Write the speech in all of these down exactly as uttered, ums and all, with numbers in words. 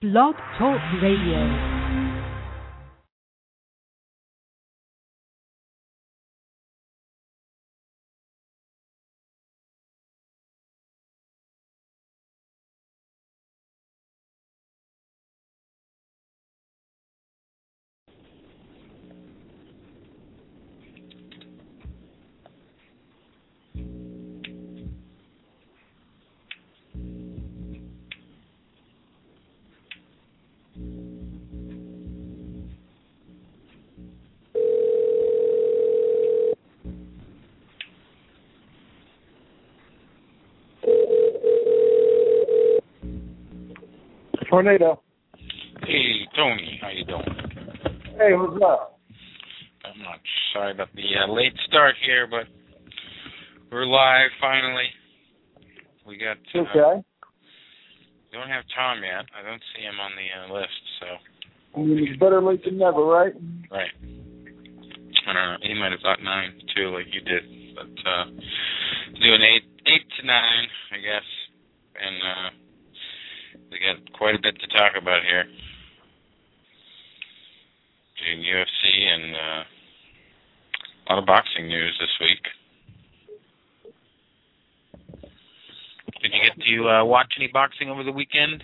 Blog Talk Radio. Tornado. Hey, Tony, how you doing? Hey, what's up? I'm not sorry about the uh, late start here, but we're live finally. We got. Uh, okay. Don't have Tom yet. I don't see him on the uh, list, so. I mean, it's better late than never, right? Right. I don't know. He might have thought nine too, like you did, but uh, doing eight, eight to nine, I guess, and. Uh, We got quite a bit to talk about here. In U F C and uh, a lot of boxing news this week. Did you get to uh, watch any boxing over the weekend?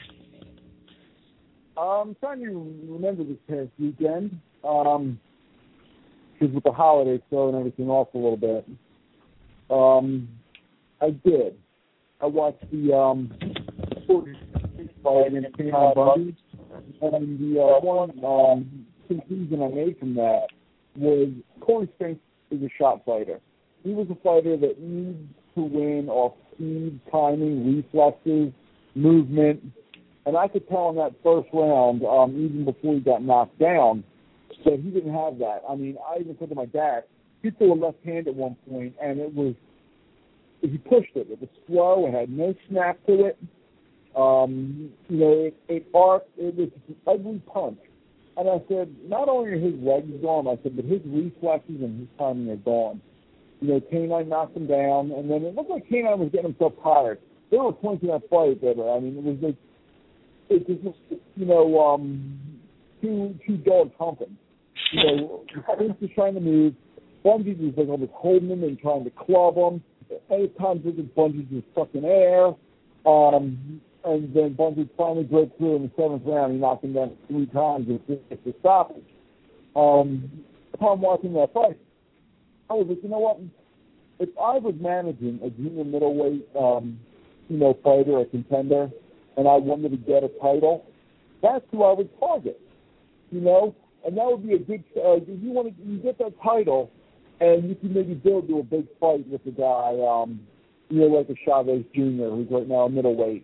I'm trying to remember this past weekend. Um, because with the holidays throwing everything off a little bit. Um, I did. I watched the um. fight in Kaynan Bundy, and the uh, one um, conclusion I made from that was Corey Spinks is a shot fighter. He was a fighter that needs to win off speed, timing, reflexes, movement, and I could tell in that first round, um, even before he got knocked down, that he didn't have that. I mean, I even said to my dad, he threw a left hand at one point, and it was, he pushed it. It was slow. It had no snap to it. Um, you know, it, it arced, it was an ugly punch. And I said, not only are his legs gone, I said, but his reflexes and his timing are gone. You know, Kaynan knocked him down, and then it looked like Kaynan was getting himself tired. There were points in that fight that, I mean, it was like, it just was, you know, um, two, two dogs humping. You know, Spinks was trying to move. Bundy was like almost holding him and trying to club him. Any times it was Bundy was stuck in air. Um, And then Bundy finally broke through in the seventh round. He knocked him down three times and finished the stoppage. Um, upon watching that fight, I was like, you know what? If I was managing a junior middleweight, um, you know, fighter, a contender, and I wanted to get a title, that's who I would target. You know, and that would be a good. Uh, if you want to, you get that title, and you can maybe build to a big fight with a guy, um, you know, like a Chavez Junior, who's right now a middleweight.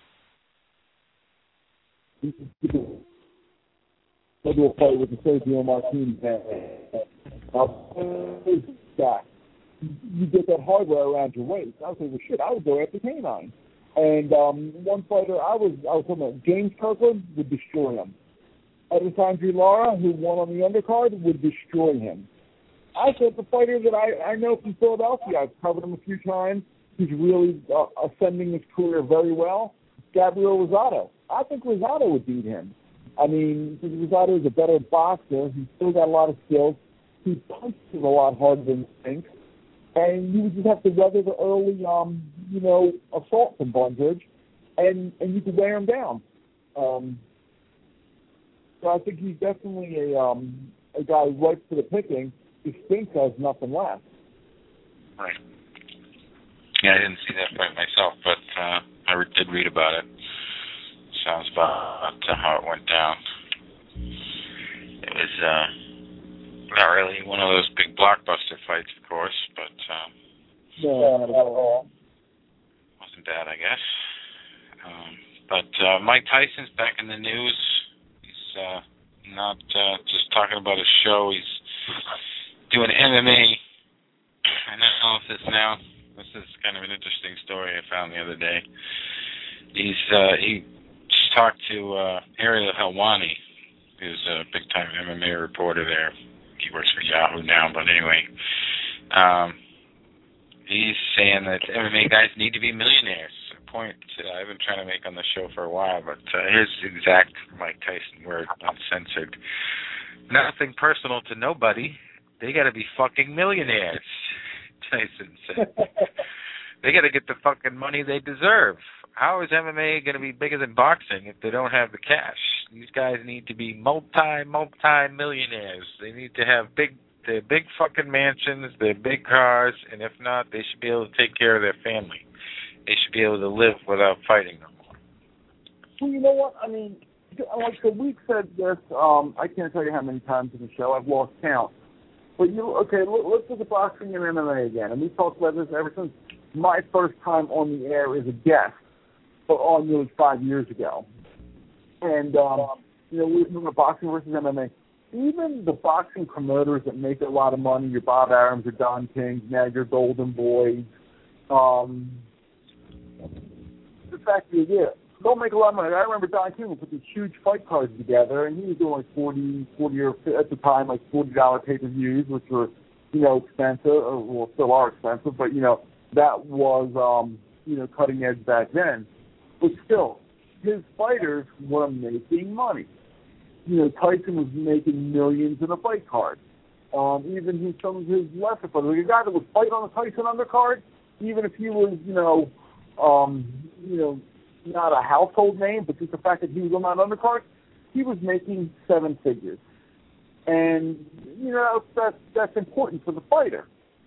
Go do a fight with the Sergio Martinez. Guy, you get that hardware around your waist. I was like, well, shit, I would go after Kaynan. And um, one fighter, I was, I was talking about James Kirkland would destroy him. Alessandro Lara, who won on the undercard, would destroy him. I said the fighter that I, I know from Philadelphia, I've covered him a few times. He's really uh, ascending his career very well. Gabriel Rosado. I think Rosado would beat him. I mean, Rosado is a better boxer. He's still got a lot of skills. He punches a lot harder than Spinks. And you would just have to weather the early, um, you know, assault from Bundridge, and, and you could wear him down. Um, so I think he's definitely a um, a guy ripe for the picking if Spinks has nothing left. Right. Yeah, I didn't see that fight myself, but uh, I re- did read about it. Sounds about uh, how it went down. It was uh, not really one of those big blockbuster fights, of course, but um, no, not at all. Wasn't bad, I guess. Um, but uh, Mike Tyson's back in the news. He's uh, not uh, just talking about his show. He's doing M M A analysis now. This is kind of an interesting story I found the other day. He's uh, he just talked to uh, Ariel Helwani, who's a big-time M M A reporter there. He works for Yahoo now, but anyway, um, he's saying that M M A guys need to be millionaires. point uh, I've been trying to make on the show for a while, but uh, his exact Mike Tyson word, uncensored. Nothing personal to nobody. They got to be fucking millionaires, Tyson said. They got to get the fucking money they deserve. How is M M A going to be bigger than boxing if they don't have the cash? These guys need to be multi, multi-millionaires. They need to have big, their big fucking mansions, their big cars, and if not, they should be able to take care of their family. They should be able to live without fighting no more. Well, you know what? I mean, like the week said this, um, I can't tell you how many times in the show. I've lost count. But you, okay, let's look at boxing and M M A again. And we talked about this ever since my first time on the air as a guest, but on nearly five years ago. And, um, you know, we were talking about boxing versus M M A. Even the boxing promoters that make a lot of money, your Bob Arums, your Don Kings, now your Golden Boys, um, the fact is, yeah, don't make a lot of money. I remember Don King would put these huge fight cards together, and he was doing like forty, forty or at the time, like forty dollar pay-per-views, which were, you know, expensive, or well, still are expensive, but, you know, that was, um, you know, cutting edge back then. But still, his fighters were making money. You know, Tyson was making millions in a fight card. Um, even his, some of his lesser fighters, like a guy that would fight on a Tyson undercard, even if he was, you know, um, you know, not a household name, but just the fact that he was on that undercard, he was making seven figures. And, you know, that's, that's important for the fighter.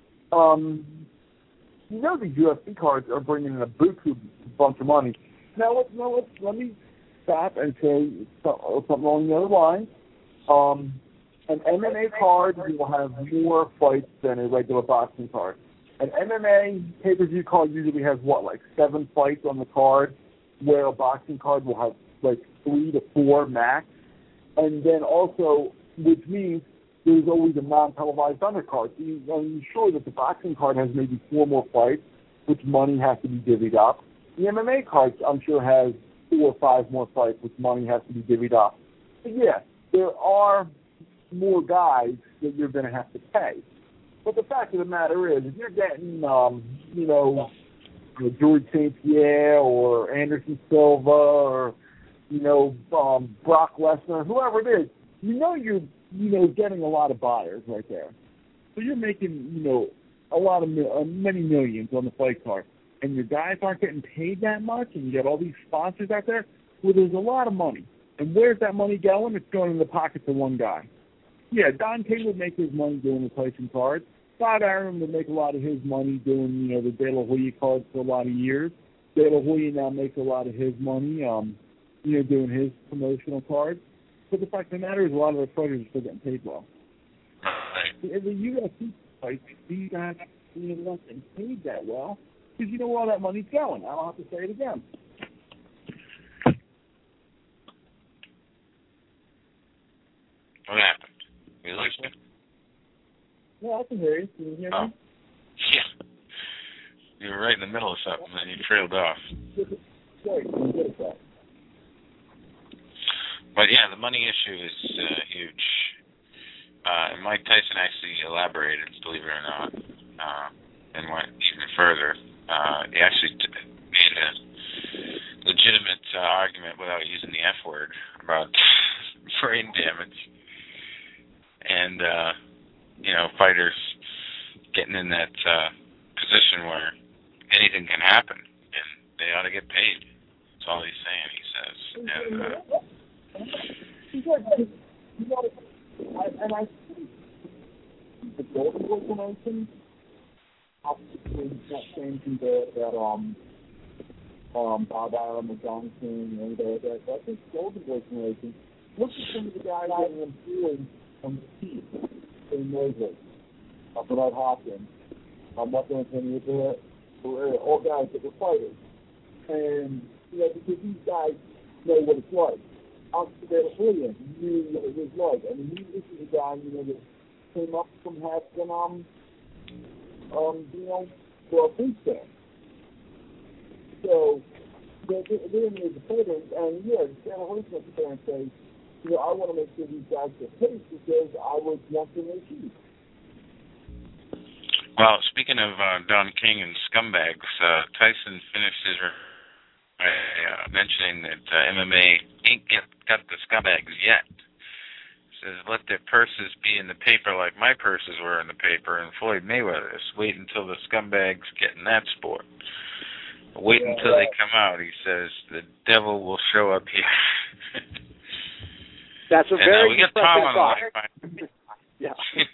Um, you know the U F C cards are bringing in a buku bunch of money. Now, let, now let's, let me stop and say something along the other lines. Um, an M M A card will have more fights than a regular boxing card. An M M A pay-per-view card usually has, what, like seven fights on the card, where a boxing card will have, like, three to four max. And then also, which means there's always a non-televised undercard. So you, I'm sure that the boxing card has maybe four more fights, which money has to be divvied up. The M M A card, I'm sure, has four or five more fights, which money has to be divvied up. But yeah, there are more guys that you're going to have to pay. But the fact of the matter is, if you're getting, um, you know, George Saint Pierre or Anderson Silva or, you know, um, Brock Lesnar, whoever it is, you know you're, you know, getting a lot of buyers right there. So you're making, you know, a lot of, uh, many millions on the fight card. And your guys aren't getting paid that much, and you got all these sponsors out there, well, there's a lot of money. And where's that money going? It's going in the pockets of one guy. Yeah, Don King would make his money doing the Tyson cards. Bob Arum would make a lot of his money doing, you know, the De La Hoya cards for a lot of years. De La Hoya now makes a lot of his money, um, you know, doing his promotional cards. But the fact of the matter is, a lot of the fighters are still getting paid well. Right. In the U F C fights, these guys, you know, not getting paid that well because you know where all that money's going. I don't have to say it again. What happened? You listening? Yeah, I can hear you. Can you hear oh. me? Yeah. You were right in the middle of something, and then you trailed off. Sorry, I'm good at that. But yeah, the money issue is uh, huge. Uh, and Mike Tyson actually elaborated, believe it or not, uh, and went even further. Uh, he actually t- made a legitimate uh, argument without using the F word about brain damage. And, uh, you know, fighters getting in that uh, position where anything can happen, and they ought to get paid. That's all he's saying, he says. And, uh, and I think the Golden Boy promotion, obviously, that same thing that, that um, um, Bob Arum or John King, and that, that, I think Golden Boy promotion, look at some of the guys that are employed on the team in Mosley, uh, Bernard Hopkins, um, Mark Anthony, all guys that were fighters. And, you know, because these guys know what it's like. Oscar De La Hoya knew what it was like. I mean, he, this is a guy, you know, that came up from having, um, um, you know, for a food stamp. So, they're, they're in the fighter, and yeah, De La Hoya's going to sit there and say, you know, I want to make sure these guys get paid because I was once in their shoes. Well, speaking of uh, Don King and scumbags, uh, Tyson finished his uh, mentioning that uh, M M A ain't get, got the scumbags yet. Says let their purses be in the paper like my purses were in the paper and Floyd Mayweather's. Wait until the scumbags get in that sport. Wait yeah, until yeah. they come out. He says the devil will show up here. That's a and, very uh, we got Tom on the line. Yeah.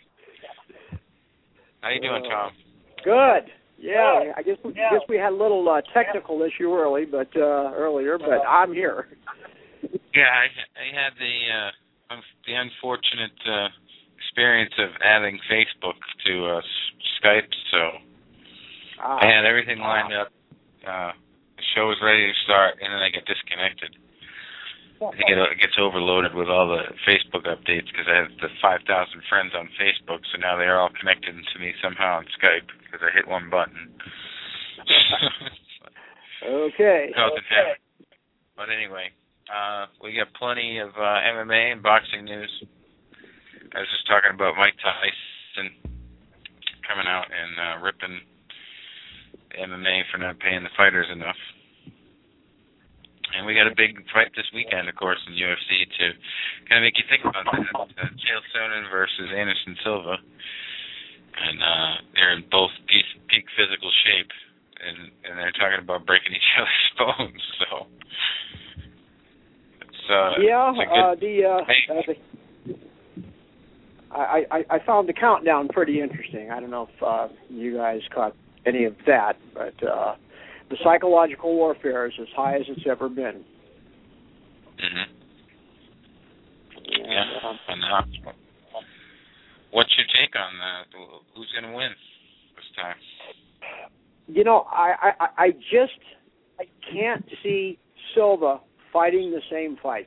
How you doing, Tom? Good. Yeah, I guess we, yeah. guess we had a little uh, technical issue early, but uh, earlier, but I'm here. Yeah, I, I had the uh, un- the unfortunate uh, experience of adding Facebook to uh, Skype, so ah. I had everything lined up. Uh, the show was ready to start, and then I get disconnected. I get it gets overloaded with all the Facebook updates because I have the five thousand friends on Facebook, so now they're all connected to me somehow on Skype because I hit one button. Okay. okay. But anyway, uh, we got plenty of uh, M M A and boxing news. I was just talking about Mike Tyson coming out and uh, ripping the M M A for not paying the fighters enough. And we got a big fight this weekend, of course, in U F C to kind of make you think about that. Uh, Chael Sonnen versus Anderson Silva. And uh, they're in both peak, peak physical shape, and, and they're talking about breaking each other's bones. So, it's, uh, yeah, it's a good uh, the, uh, uh, the I, I, I found the countdown pretty interesting. I don't know if uh, you guys caught any of that, but uh, the psychological warfare is as high as it's ever been. Mm-hmm. And, yeah, uh, and uh, what's your take on that? Who's going to win this time? You know, I, I, I just I can't see Silva fighting the same fight.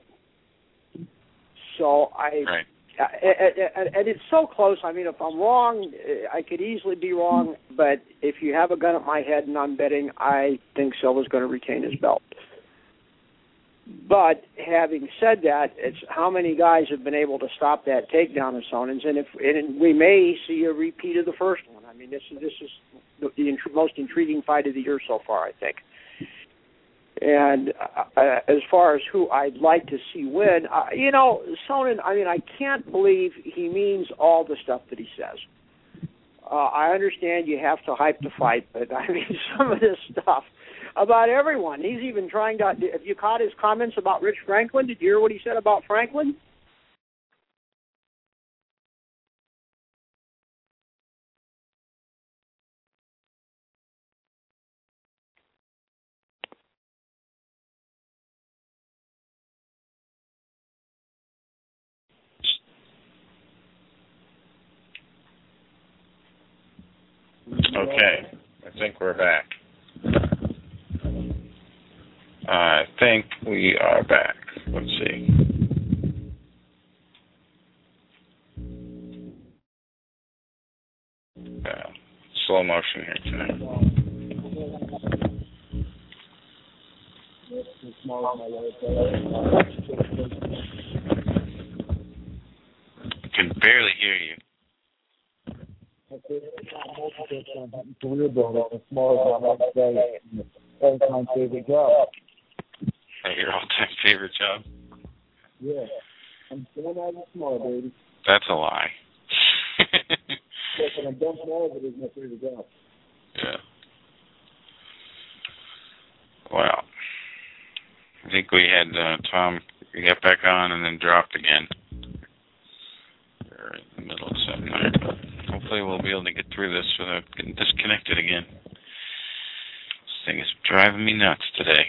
So I, right. uh, and, and it's so close. I mean, if I'm wrong, I could easily be wrong. But if you have a gun at my head and I'm betting, I think Silva's going to retain his belt. But having said that, it's how many guys have been able to stop that takedown of Sonnen's, and if and we may see a repeat of the first one. I mean, this is this is the, the int- most intriguing fight of the year so far, I think. And uh, as far as who I'd like to see win, uh, you know, Sonnen. I mean, I can't believe he means all the stuff that he says. Uh, I understand you have to hype the fight, but I mean, some of this stuff about everyone. He's even trying to. Have you caught his comments about Rich Franklin? Did you hear what he said about Franklin? Okay, I think we're back. I think we are back. Let's see. Uh, slow motion here tonight. I can barely hear you. That's my favorite job. Your all-time favorite job? Yeah. I'm still not small, baby. That's a lie. Yes, and I'm done small, but it's my favorite job. Yeah. Well, I think we had uh, Tom get back on and then dropped again. We're in the middle of something there, but hopefully we'll be able to get through this without getting disconnected again. This thing is driving me nuts today.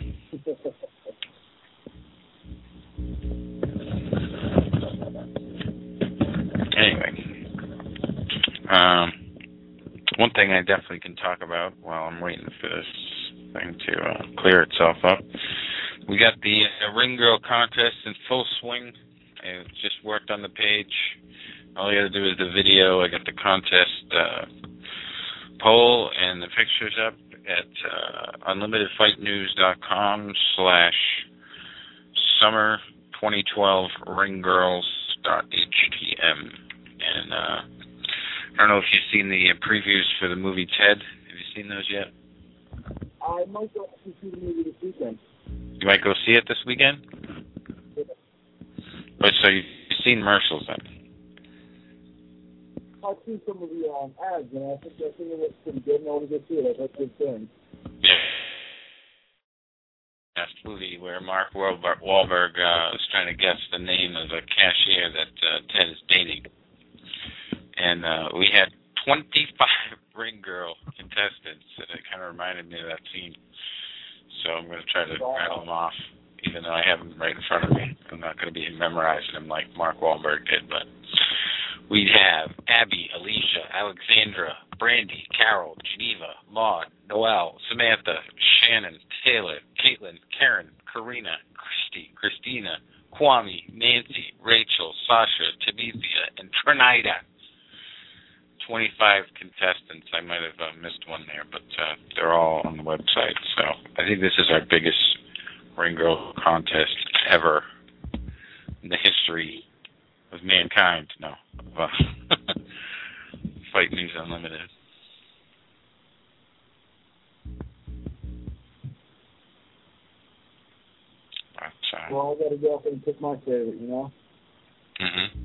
Anyway, um, one thing I definitely can talk about while I'm waiting for this thing to uh, clear itself up, we got the uh, Ring Girl contest in full swing. I just worked on the page. All you got to do is the video. I got the contest uh, poll and the pictures up at uh, unlimited fight news dot com slash summer twenty twelve ring girls dot h t m. And uh, I don't know if you've seen the uh, previews for the movie Ted. Have you seen those yet? I might go to see the movie this weekend. You might go see it this weekend? Yeah. But so you, you've seen Marshals then? I've seen some of the um, ads, and I think, I think it looks pretty good, and I want to go see it. I've heard good things. Yeah. That movie where Mark Wahlberg, Wahlberg uh, was trying to guess the name of a cashier that uh, Ted is dating. And uh, we had twenty-five Ring Girl contestants, and it kind of reminded me of that scene. So I'm going to try to rattle them off, even though I have them right in front of me. I'm not going to be memorizing them like Mark Wahlberg did, but we have Abby, Alicia, Alexandra, Brandy, Carol, Geneva, Maud, Noelle, Samantha, Shannon, Taylor, Caitlin, Karen, Karina, Christy, Christina, Kwame, Nancy, Rachel, Sasha, Tabithia, and Trinida. twenty-five contestants. I might have uh, missed one there, but uh, they're all on the website. So I think this is our biggest Ring Girl contest ever in the history of mankind. No. Uh, Fight News Unlimited. But, uh, Well, I got to go up and pick my favorite, you know? Mm-hmm.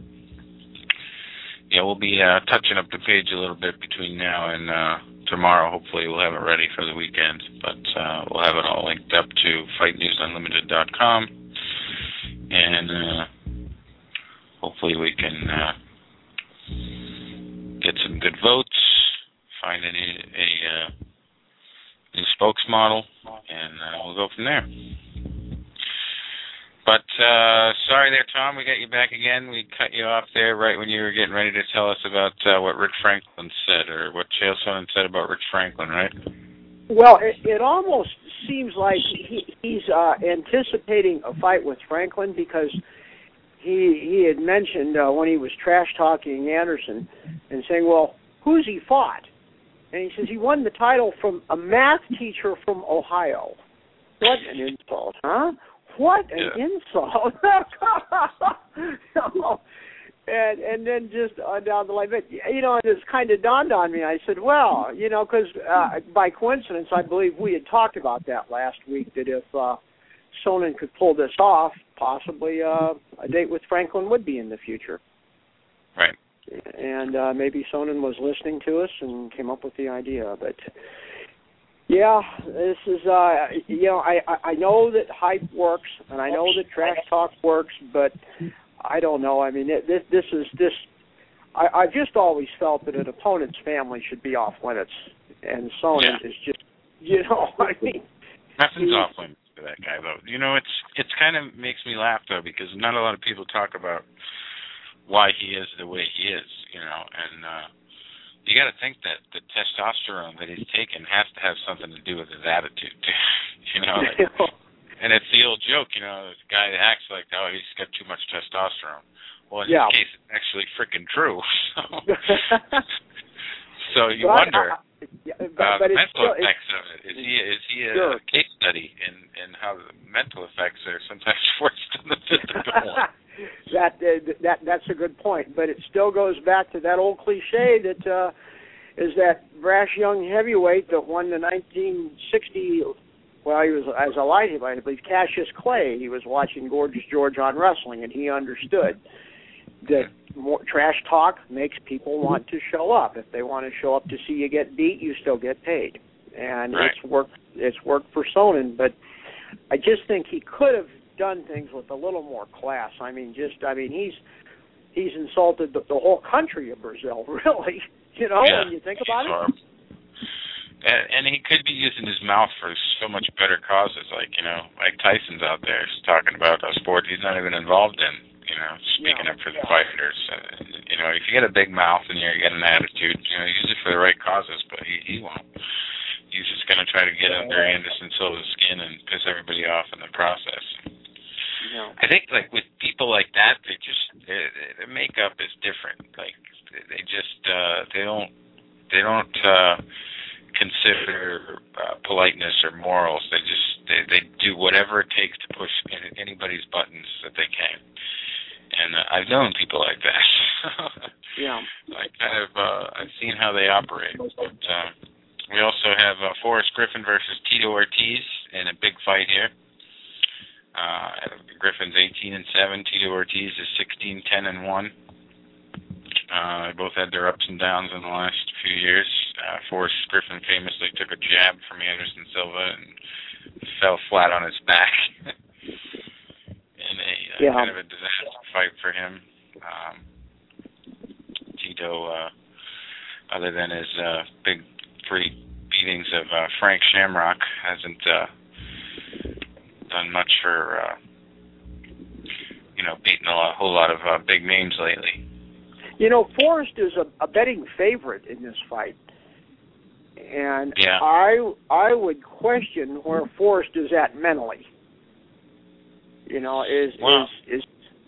Yeah, we'll be uh, touching up the page a little bit between now and uh, tomorrow. Hopefully we'll have it ready for the weekend. But uh, we'll have it all linked up to fight news unlimited dot com. And uh, hopefully we can uh, get some good votes, find any, a uh, new spokesmodel, and uh, we'll go from there. But, uh, sorry there, Tom, we got you back again. We cut you off there right when you were getting ready to tell us about uh, what Rick Franklin said, or what Chael Sonnen said about Rick Franklin, right? Well, it, it almost seems like he, he's uh, anticipating a fight with Franklin, because he he had mentioned uh, when he was trash-talking Anderson and saying, well, who's he fought? And he says he won the title from a math teacher from Ohio. What an insult, huh? What an yeah. insult. and and then just uh, down the line, but, you know, it just kind of dawned on me. I said, well, you know, because uh, by coincidence, I believe we had talked about that last week, that if uh, Sonnen could pull this off, possibly uh, a date with Franklin would be in the future. Right. And uh, maybe Sonnen was listening to us and came up with the idea. But, yeah, this is, uh, you know, I, I know that hype works, and I know that trash talk works, but I don't know. I mean, it, this, this is, this, I, I've just always felt that an opponent's family should be off limits, and Sonnen yeah. is just, you know, I mean. Nothing's off limits for that guy, though. You know, it's it's kind of makes me laugh, though, because not a lot of people talk about why he is the way he is, you know, and uh, you got to think that the testosterone that he's taken has to have something to do with his attitude, too, you know. Like, and it's the old joke, you know, this guy acts like, oh, he's got too much testosterone. Well, in yeah. his case, it's actually freaking true. So, so you but wonder. I, I, yeah, but, uh, but the it's mental still, effects of it. Is he is he a sure. case study in, in how the mental effects are sometimes worse than the physical one? that uh, that that's a good point, but it still goes back to that old cliche that uh, is that brash young heavyweight that won the nineteen sixty. Well, he was as a light heavyweight, I believe, Cassius Clay. He was watching Gorgeous George on wrestling, and he understood that more trash talk makes people want to show up. If they want to show up to see you get beat, you still get paid, and right. it's worked. It's worked for Sonnen, but I just think he could have done things with a little more class. I mean, just I mean, he's he's insulted the, the whole country of Brazil, really. You know, yeah, when you think about it. Horrible. And, and he could be using his mouth for so much better causes, like, you know, Mike Tyson's out there talking about a sport he's not even involved in, you know, speaking yeah. up for the fighters. Uh, you know, if you get a big mouth and you get an attitude, you know, use it for the right causes, but he, he won't. He's just going to try to get under Anderson Silva's skin and piss everybody off in the process. Yeah. I think, like, with people like that, they just, their, their makeup is different. Like, they just, uh, they don't, they don't, uh, consider uh, politeness or morals. They just they, they do whatever it takes to push anybody's buttons that they can. And uh, I've known people like that. yeah. I kind of uh, I've seen how they operate. But uh, we we also have uh, Forrest Griffin versus Tito Ortiz in a big fight here. Uh, Griffin's eighteen and seven. Tito Ortiz is sixteen, ten and one. Uh, they both had their ups and downs in the last few years. Uh, Forrest Griffin famously took a jab from Anderson Silva and fell flat on his back in a uh, yeah. kind of a disaster fight for him. Um, Tito, uh, other than his uh, big three beatings of uh, Frank Shamrock, hasn't uh, done much for, uh, you know, beating a lot, whole lot of uh, big names lately. You know, Forrest is a, a betting favorite in this fight, and yeah. I I would question where Forrest is at mentally. You know, is well, is, is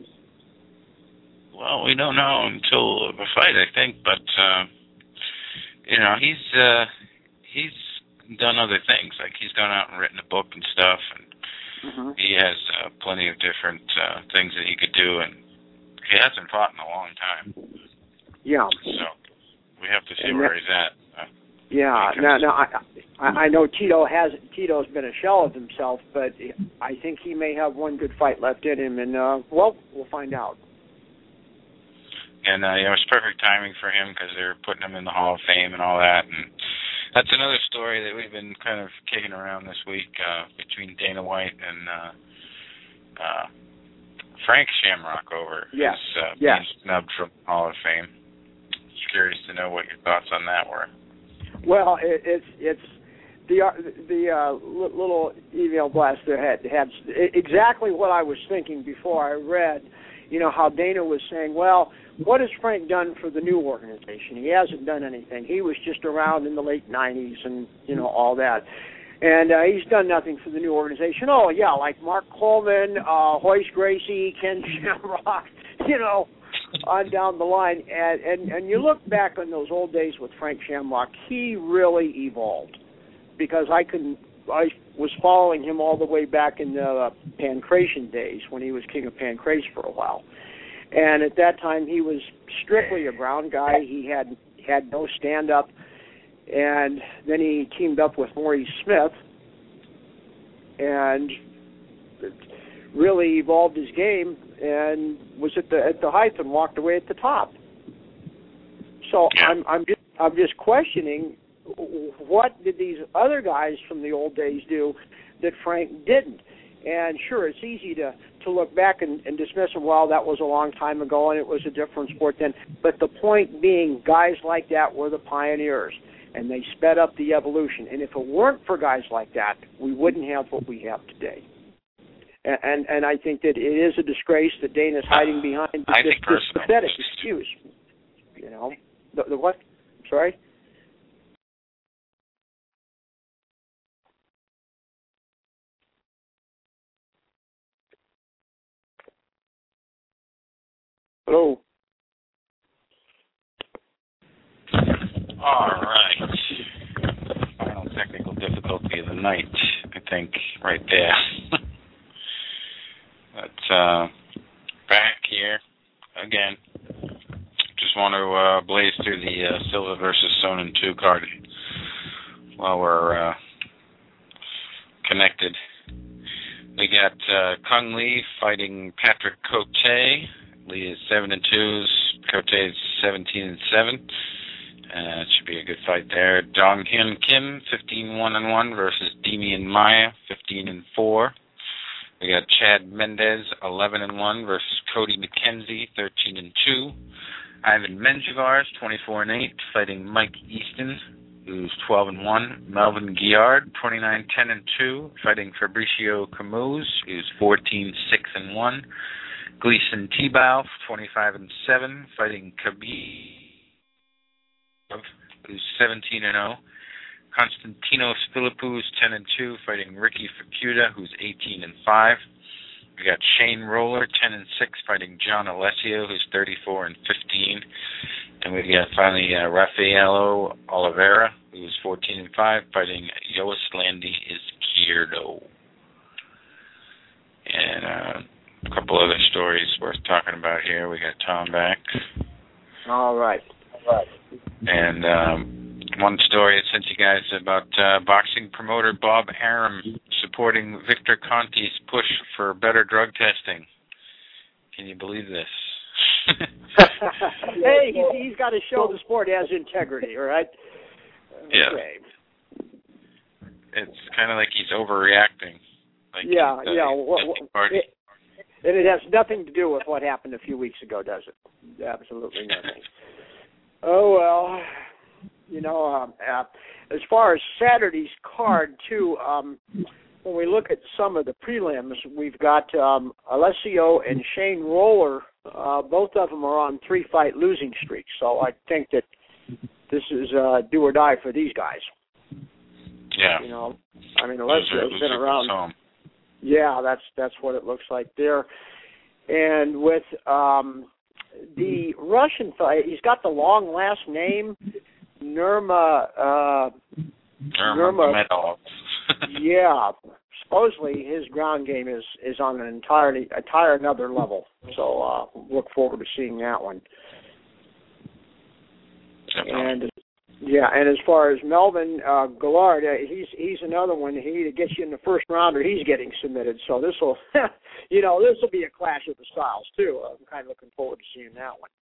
well, we don't know until the fight, I think, but uh, you know, he's uh, he's done other things, like he's gone out and written a book and stuff, and mm-hmm. he has uh, plenty of different uh, things that he could do, and he hasn't fought in a long time. Yeah. So we have to see and where that, he's at. Uh, yeah. Now, now I, I know Tito has Tito's been a shell of himself, but I think he may have one good fight left in him, and uh, well, we'll find out. And uh, you know, it's perfect timing for him because they're putting him in the Hall of Fame and all that. And that's another story that we've been kind of kicking around this week uh, between Dana White and uh, uh, Frank Shamrock over yes. his uh, yes. being snubbed from the Hall of Fame. Curious to know what your thoughts on that were. Well, it, it's it's the uh, the uh, little email blast there had had exactly what I was thinking before I read. You know how Dana was saying, well, what has Frank done for the new organization? He hasn't done anything. He was just around in the late nineties and you know all that, and uh, he's done nothing for the new organization. Oh yeah, like Mark Coleman, uh, Hoist Gracie, Ken Shamrock, you know. On down the line, and, and and you look back on those old days with Frank Shamrock, he really evolved, because I can I was following him all the way back in the uh, Pancration days when he was king of Pancrase for a while, and at that time he was strictly a ground guy. He had had no stand up, and then he teamed up with Maurice Smith, and really evolved his game and was at the at the height and walked away at the top. So yeah. I'm I'm just I'm just questioning, what did these other guys from the old days do that Frank didn't? And sure, it's easy to, to look back and, and dismiss them. Well, that was a long time ago and it was a different sport then. But the point being, guys like that were the pioneers, and they sped up the evolution. And if it weren't for guys like that, we wouldn't have what we have today. And, and and I think that it is a disgrace that Dana's hiding behind I this, think this pathetic excuse. You know, the, the what? Sorry? Hello. All right. Final technical difficulty of the night, I think, right there. But uh, back here again. Just want to uh, blaze through the uh, Silva versus Sonnen two card while we're uh, connected. We got uh, Kung Lee fighting Patrick Cote. Lee is seven and two. Cote is seventeen and seven. Uh, it should be a good fight there. Dong Hyun Kim, fifteen one and one versus Demian Maia, fifteen and four. We got Chad Mendez, eleven and one versus Cody McKenzie, thirteen and two. Ivan Menjivars, twenty-four and eight, fighting Mike Easton, who's twelve and one. Melvin Guillard, twenty-nine ten and two, fighting Fabricio Camus, who's fourteen six and one. Gleason Tebow, twenty-five and seven, fighting Khabib, who's seventeen and oh. Konstantinos Philippou, ten and two, fighting Ricky Fukuda, who's eighteen and five. We got Shane Roller, ten and six, fighting John Alessio, who's thirty-four and fifteen. And we got finally uh, Rafaelo Oliveira, who's fourteen and five, fighting Yoaslandi Izquierdo. And uh, a couple other stories worth talking about here. We got Tom back. All right. All right. And um, one story I sent you guys about uh, boxing promoter Bob Arum supporting Victor Conti's push for better drug testing. Can you believe this? Hey, he's, he's got to show the sport has integrity, all right? Yeah. Okay. It's kind of like he's overreacting. Like yeah, uh, yeah. What, what, it, and it has nothing to do with what happened a few weeks ago, does it? Absolutely nothing. Oh, well, you know, um, uh, as far as Saturday's card, too, um, when we look at some of the prelims, we've got um, Alessio and Shane Roller. Uh, both of them are on three-fight losing streaks, so I think that this is uh, do or die for these guys. Yeah. You know, I mean, Alessio's been around. Home. Yeah, that's that's what it looks like there. And with um, the Russian fight, he's got the long last name, Nurma. Uh, Nurmagomedov. Yeah, supposedly his ground game is, is on an entirely entire another level. So uh, look forward to seeing that one. And yeah, and as far as Melvin uh, Gillard, uh, he's he's another one. He either gets you in the first round or he's getting submitted. So this will, you know, this will be a clash of the styles too. I'm kind of looking forward to seeing that one.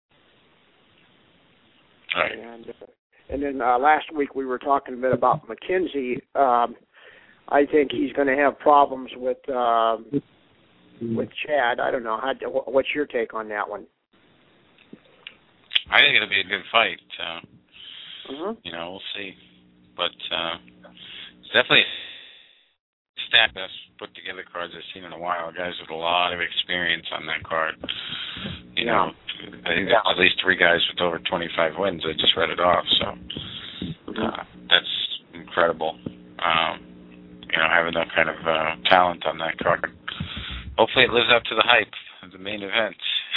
All right. And uh, and then uh, last week we were talking a bit about McKenzie. Um, I think he's going to have problems with uh, with Chad. I don't know. How, what's your take on that one? I think it'll be a good fight. Uh, mm-hmm. You know, we'll see. But uh, it's definitely a stack best put together cards I've seen in a while. Guys with a lot of experience on that card. You yeah. know, I think there's at least three guys with over twenty-five wins. I just read it off, so uh, that's incredible. Um, you know, having that kind of uh, talent on that card. Hopefully it lives up to the hype of the main event.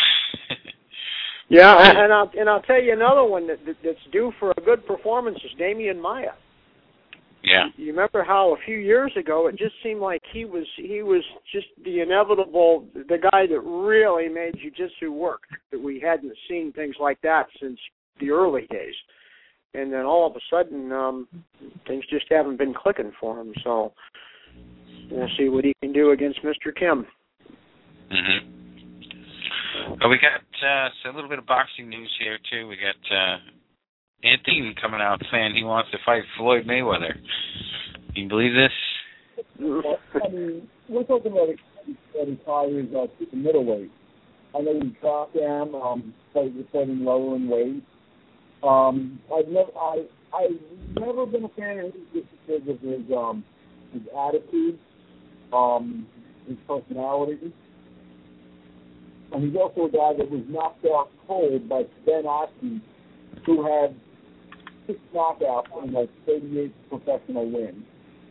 Yeah, and I'll and I'll tell you another one that, that that's due for a good performance is Damian Maia. Yeah. You remember how a few years ago it just seemed like he was he was just the inevitable, the guy that really made jiu-jitsu work. That we hadn't seen things like that since the early days, and then all of a sudden um, things just haven't been clicking for him. So we'll see what he can do against Mister Kim. Mhm. Well, we got uh, a little bit of boxing news here, too. We got uh, Anthony coming out saying he wants to fight Floyd Mayweather. Can you believe this? I mean, we're talking about that he tires uh, super middleweight. I know he dropped down, um, fighting lower in weight. Um, I've never, I, I've never been a fan of his just because of his, um, his attitude, um, his personality. And he's also a guy that was knocked out cold by Ben Askren, who had six knockouts and like thirty-eight professional wins.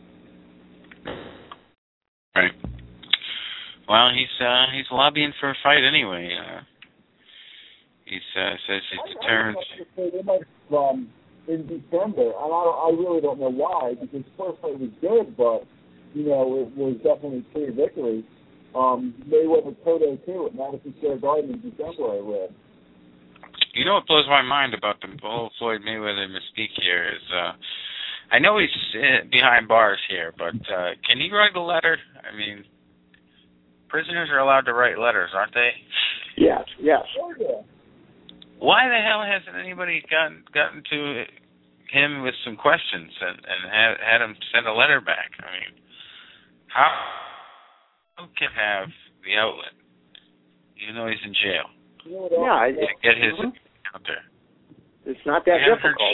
Right. Well, he's uh, he's lobbying for a fight anyway. Uh, he uh, says he's determined. They might um, in December, and I, don't, I really don't know why, because the first fight was good, but you know it was definitely clear victory. Um, Mayweather Cotto too at Madison Square Garden in December, I read. You know what blows my mind about the whole Floyd Mayweather mystique here is, uh, I know he's uh, behind bars here, but uh, can he write a letter? I mean, prisoners are allowed to write letters, aren't they? Yes, yes. Oh, yeah. Why the hell hasn't anybody gotten gotten to him with some questions and, and had, had him send a letter back? I mean, how... can have the outlet, even though he's in jail. Yeah, to get his mm-hmm. out there. It's not that difficult.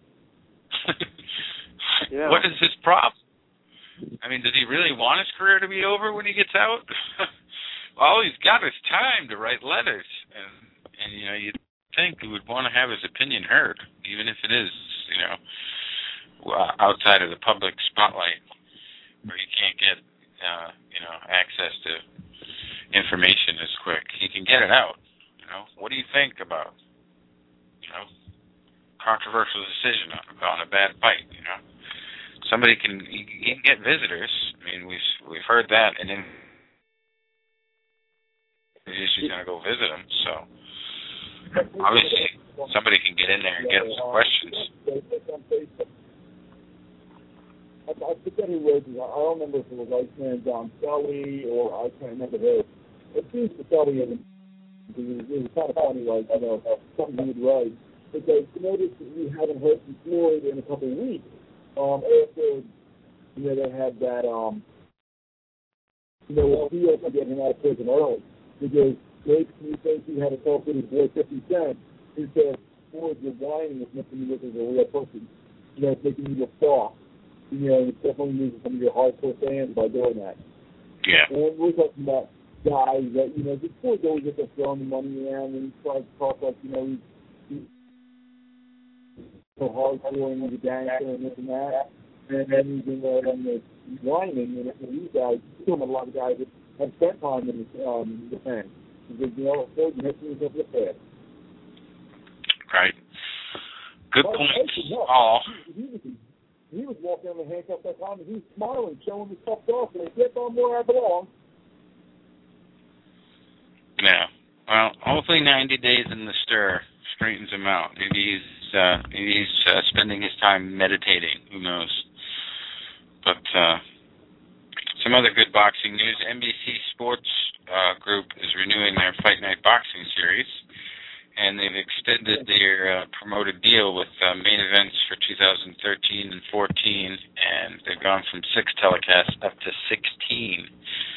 Yeah. What is his problem? I mean, does he really want his career to be over when he gets out? All he's got is time to write letters, and and you know you'd think he would want to have his opinion heard, even if it is you know outside of the public spotlight, where you can't get. Uh, you know, access to information is quick. He can get it out. You know, what do you think about, you know, controversial decision on, on a bad fight? You know, somebody can he, he can get visitors. I mean, we've we've heard that, and then he's going to go visit him. So obviously, somebody can get in there and get some questions. I, I forget who was it. I don't remember if it was Iceman John Scully or I can't remember who. It seems to Scully and it was, it was kind of funny, like, you know, something he would write. Because you notice that we haven't heard from Floyd in a couple of weeks. Um, after, you know, they had that, um, you know, appeal for getting him out of prison early. Because Jake Stacey had a talk with his boy fifty Cent, who said, Floyd, you're whining is making you look as a real person. You know, it's making you look soft. You know, it's definitely losing some of your hardcore fans by doing that. Yeah. And we're talking about guys that, you know, the Floyd always get to throwing the money around and he's trying to talk like, you know, he's, he's so hardcore and he's a gangster and this and that. And then he's in there and he's whining, and these guys, still a lot of guys that have spent time in the, um, the fence. Because, you know, Floyd makes me look bad. Right. Good but point. No, Oh. He, he, was, he was walking on the handcuff that time, and he was smiling, showing his stuff off, and he kept on where I belong. Yeah. Well, hopefully ninety days in the stir straightens him out. Maybe he's, uh, maybe he's uh, spending his time meditating. Who knows? But uh, some other good boxing news. N B C Sports uh, Group is renewing their Fight Night Boxing series, and they've extended their uh, promoted deal with uh, main events for two thousand thirteen and fourteen, and they've gone from six telecasts up to sixteen.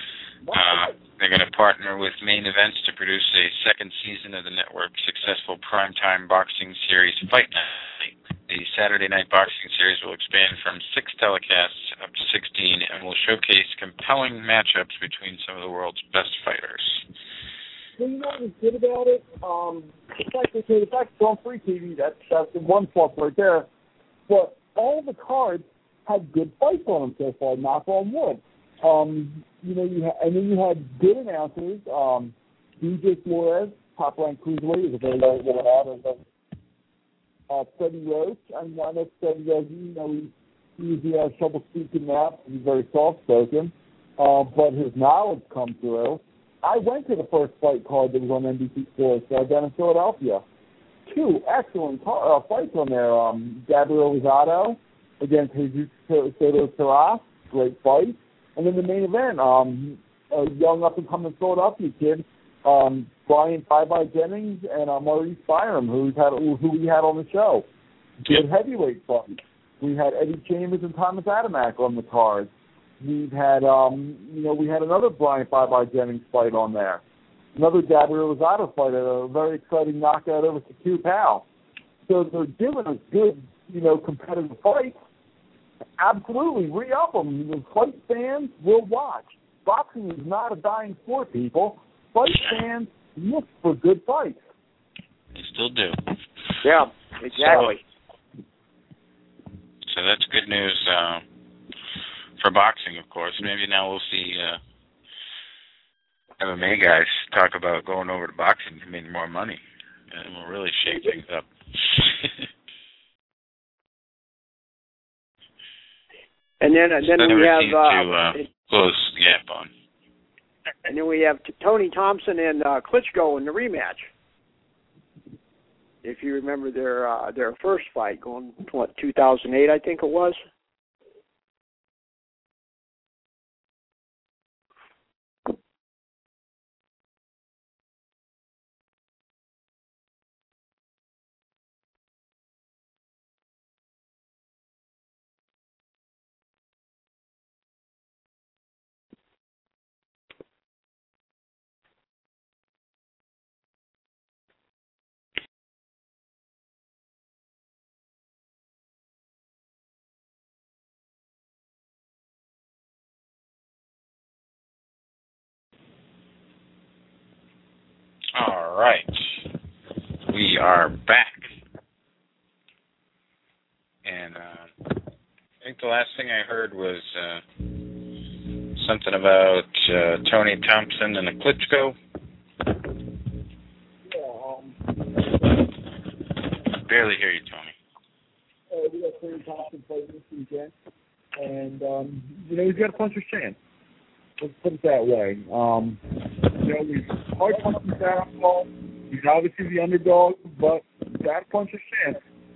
Uh, they're going to partner with Main Events to produce a second season of the network's successful primetime boxing series, Fight Night. The Saturday Night Boxing Series will expand from six telecasts up to sixteen and will showcase compelling matchups between some of the world's best fighters. Well, you know what was good about it? Um, the fact that the fact it's on free T V, that's, that's the one plus right there. But all the cards had good fights on them so far, knock on wood. Um, you know, you ha- and then you had good announcers. Um, D J Flores, top-ranked cruiserweight, is a very good announcer. Uh, Freddie Roach, I mean, I know Freddie Roach, you know, he, he usually has trouble speaking now. He's very soft-spoken, uh, but his knowledge comes through. I went to the first fight card that was on N B C Sports uh, down in Philadelphia. Two excellent car- uh, fights on there. Um, Gabriel Rosado against Jesus Soto Taras, great fight. And then the main event, um, a young up-and-coming Philadelphia kid, um, Brian Bye-Bye Jennings and uh, Maurice Byram, who's had, who we had on the show. Good heavyweight fight. We had Eddie Chambers and Thomas Adamak on the card. We've had, um, you know, we had another Brian Bye-Bye Jennings fight on there. Another Gabriel Rosado fight, a very exciting knockout over Q Pal. So they're giving us good, you know, competitive fights. Absolutely, re-up them. The fight fans will watch. Boxing is not a dying sport, people. Fight fans look for good fights. They still do. Yeah, exactly. So, so that's good news uh, for boxing, of course. Maybe now we'll see uh, M M A guys talk about going over to boxing to make more money, and we'll really shake things up. And then, and then so we have uh, to uh, it, close the gap on. And then we have Tony Thompson and uh, Klitschko in the rematch. If you remember their uh, their first fight, going what two thousand eight, I think it was. All right. We are back. And uh, I think the last thing I heard was uh, something about uh, Tony Thompson and a Klitschko. Yeah, um, barely hear you, Tony. Uh, we got Tony Thompson fighting this weekend. And, um, you know, he's got a puncher's chance. Let's put it that way. Um, you know, he's hard punching fastball. He's obviously the underdog, but back punch a chance.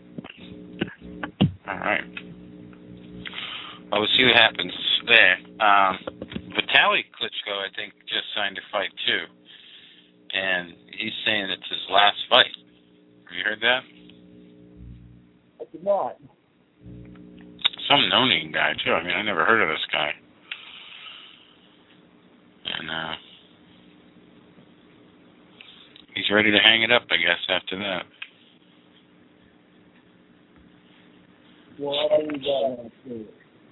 All right. Well, we'll see what happens there. Um, Vitaly Klitschko, I think, just signed a fight too, and he's saying it's his last fight. Have you heard that? I did not. Some no-name guy too. I mean, I never heard of this guy. And uh, he's ready to hang it up, I guess, after that. Well, I leave that one too.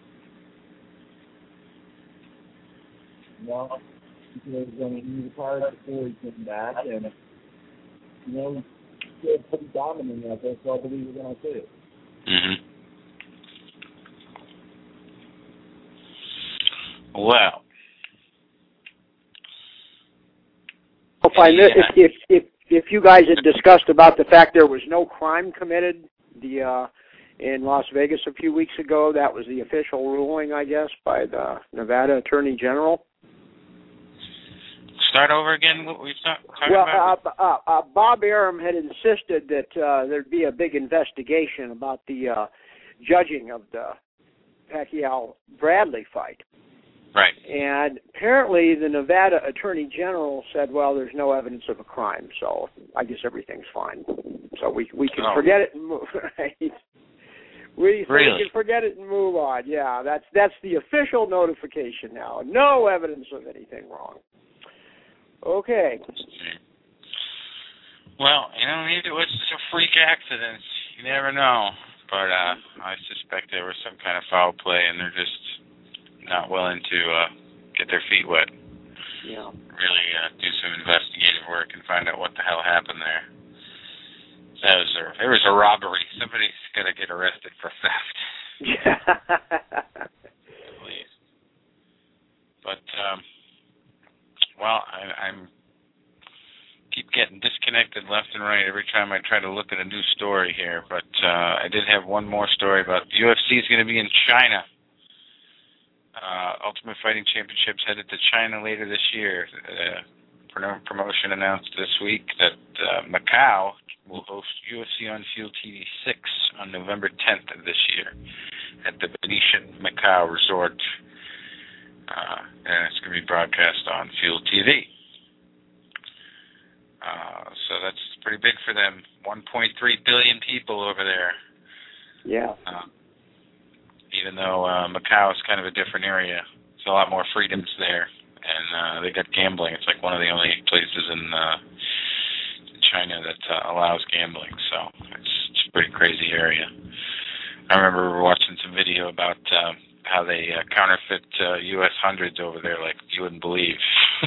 No, because I mean, he retired before he came back, and you know, he's pretty dominant out there, so I believe we're going to see it. Mm-hmm. Well, if I if, if if if you guys had discussed about the fact there was no crime committed, the uh, in Las Vegas a few weeks ago, that was the official ruling, I guess, by the Nevada Attorney General. Start over again. What we talking well, about? Uh, uh, uh, Bob Arum had insisted that uh, there'd be a big investigation about the uh, judging of the Pacquiao-Bradley fight. Right. And apparently the Nevada Attorney General said, well, there's no evidence of a crime, so I guess everything's fine. So we we can oh. forget it and move, right? We, so really? we can forget it and move on. Yeah, that's that's the official notification now. No evidence of anything wrong. Okay. Well, you know, maybe it was just a freak accident. You never know. But uh, I suspect there was some kind of foul play, and they're just not willing to uh, get their feet wet. Yeah. Really uh, do some investigative work and find out what the hell happened there. That was a, there was a robbery. Somebody's going to get arrested for theft. Please. But, um, well, I, I'm keep getting disconnected left and right every time I try to look at a new story here. But uh, I did have one more story about the U F C is going to be in China. Uh, Ultimate Fighting Championships headed to China later this year. Uh, promotion announced this week that uh, Macau will host U F C on Field T V six on November tenth of this year at the Venetian Macau Resort. Uh, and it's going to be broadcast on Field T V. Uh, so that's pretty big for them. one point three billion people over there. Yeah. Uh, even though uh, Macau is kind of a different area. There's a lot more freedoms there. And uh, they got gambling. It's like one of the only places in uh, China that uh, allows gambling. So it's, it's a pretty crazy area. I remember watching some video about uh, how they uh, counterfeit uh, U S hundreds over there like you wouldn't believe.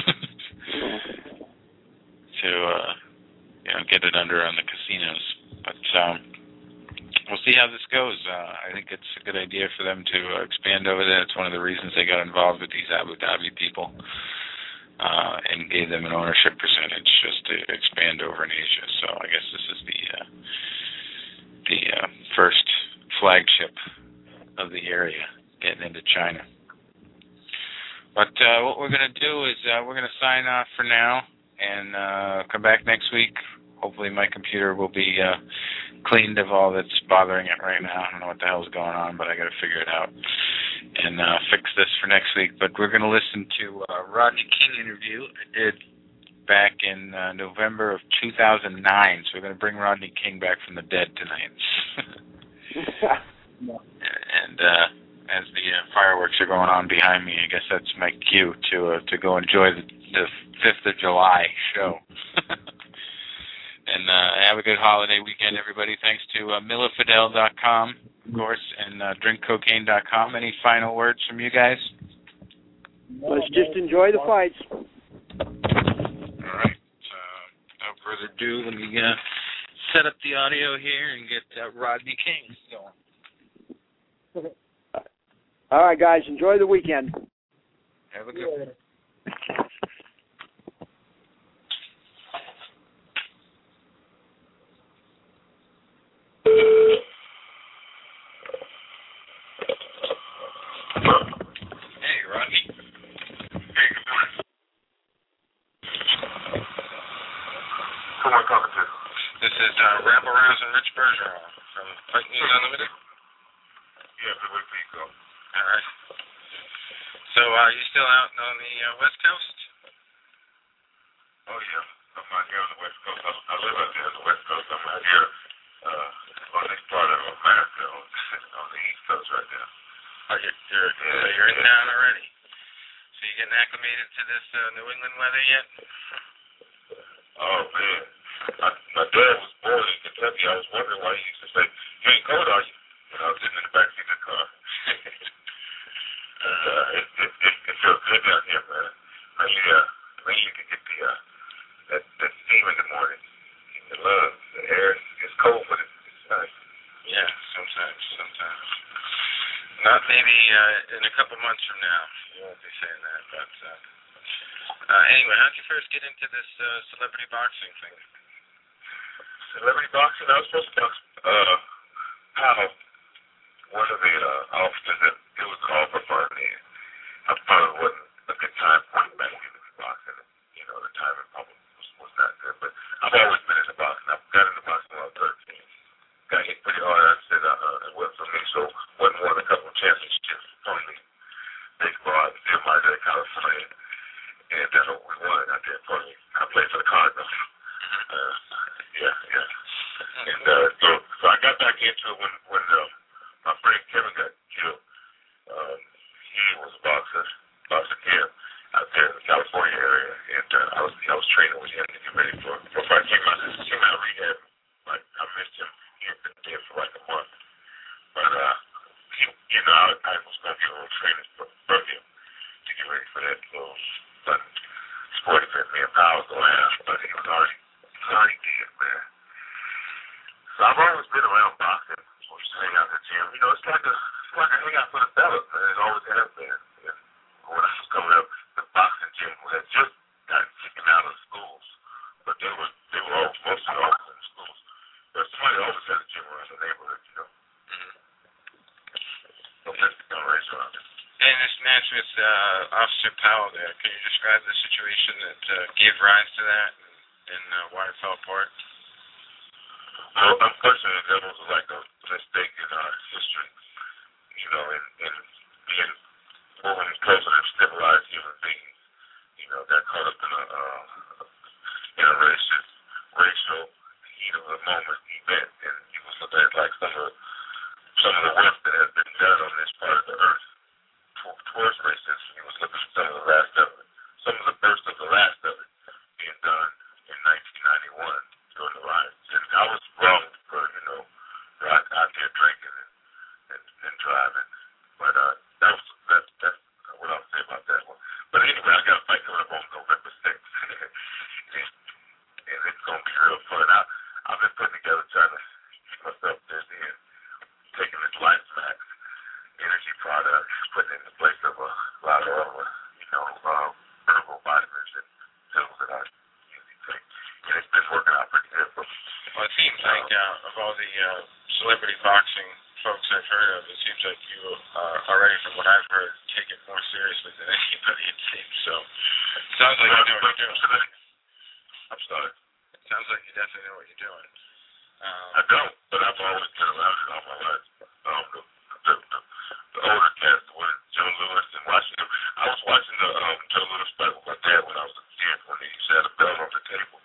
to uh, you know, get it under on the casinos. But um, we'll see how this goes. Uh, I think it's a good idea for them to uh, expand over there. It's one of the reasons they got involved with these Abu Dhabi people uh, and gave them an ownership percentage just to expand over in Asia. So I guess this is the uh, the uh, first flagship of the area getting into China. But uh, what we're going to do is uh, we're going to sign off for now and uh, come back next week. Hopefully my computer will be uh, cleaned of all that's bothering it right now. I don't know what the hell's going on, but I got to figure it out and uh, fix this for next week. But we're going to listen to a Rodney King interview I did back in uh, November of two thousand nine. So we're going to bring Rodney King back from the dead tonight. And uh, as the uh, fireworks are going on behind me, I guess that's my cue to uh, to go enjoy the, the fifth of July show. And uh, have a good holiday weekend, everybody. Thanks to uh, Miller Fidel dot com, of course, and uh, Drink Cocaine dot com. Any final words from you guys? Let's just enjoy the fights. All right. Uh, without further ado, let me uh, set up the audio here and get uh, Rodney King going. All right, guys. Enjoy the weekend. Have a good one. Hey, Rodney. Hey, good morning. Who am I talking to? This is uh, Ramble Rouse and Rich Bergeron from Fight News Unlimited. Yeah, good week for you, go. All right. So, uh, you still out on the uh, West Coast? Oh, yeah. I'm out here on the West Coast. I, I live out there on the West Coast. I'm out here uh, on this part of America on, on the East Coast right now. Oh, you're, you're, Yeah, so you're in yeah. town already. So you getting acclimated to this uh, New England weather yet? Oh, man. I, my dad was born in Kentucky. I was wondering why he used to say, "You ain't cold, are you?" when I was sitting in the backseat of the car. and, uh, it, it, it, it feels good down here, man. Mainly, uh, mainly you can get the, uh, that, that steam in the morning. In the lungs. The air is cold, but it's, it's nice. Yeah, sometimes, sometimes. Not maybe uh, in a couple months from now. You won't be saying that, but uh, uh, anyway, how'd you first get into this uh, celebrity boxing thing? Celebrity boxing? I was supposed to box, uh, how one of the uh, officers that it was called for fun then. I thought it wasn't a good time for me back into the boxing. You know, the timing probably was, was not good, but I've always been into boxing. I got into boxing when I was thirteen. Got hit pretty hard. I said uh, it wasn't for me, so wasn't won a couple of championships from the baseball out in Del Mar, California, and that's what we won out there for me. I played for the Cardinals. Uh, yeah, yeah. And uh, so, so I got back into it when when uh, my friend Kevin got killed. Um, he was a boxer, boxer camp out there in the California area, and uh, I was I was training with him to get ready for for fight. Came out came out of rehab. Like I missed him. He had been dead for like a month, but uh, he, you know, I, I was gonna get a little training for, for him to get ready for that little fun sport event me and Powell was going out, but he was already he was already dead, man. So I've always been around boxing. So just hang out at the gym. You know, it's like a it's like a hangout for the fellas, man. It always has been. And when I was coming up, the boxing gym had just gotten taken out of schools, but they were they were all most of the officers in schools. But somebody always had a gym around the neighborhood, you know. Mm-hmm. So that's the race around it. And this match with uh, Officer Powell there, can you describe the situation that uh, gave rise to that and uh, why it fell apart? Well, unfortunately, that was like a mistake in our history, you know, in, in being moving closer to civilized human beings. You know, got caught up in a, uh, in a racist, racial, heat of the moment event, and he was looking at like some of, some of the work that has been done on this part of the earth towards racism. He was looking at some of the last of it, some of the first of the last of it being done in nineteen ninety-one during the riots. And I was wrong for, you know, out, out there drinking and, and, and driving. But uh, that was, that's, that's what I'll say about that one. But anyway, I got a fight coming up on November sixth. And it's going to be real fun. I, I've been putting together trying to keep myself busy and taking this Life Max energy product, putting it in the place of a lot of other, you know, um, herbal vitamins and pills that I usually take. And it's been working out pretty good for me. Well, it seems like uh, of all the uh, celebrity boxing folks I've heard of, it seems like you uh, already, from what I've heard, take it more seriously than anybody, it seems. So it sounds like you know what you're doing. I'm sorry. It sounds like you definitely know what you're doing. Um, I don't, but I've always been around it all my life. Um, the, the, the, the older cast, when Joe Louis and watching them, I was watching the um, Joe Louis fight with my dad when I was a kid when he used to have a belt on the table.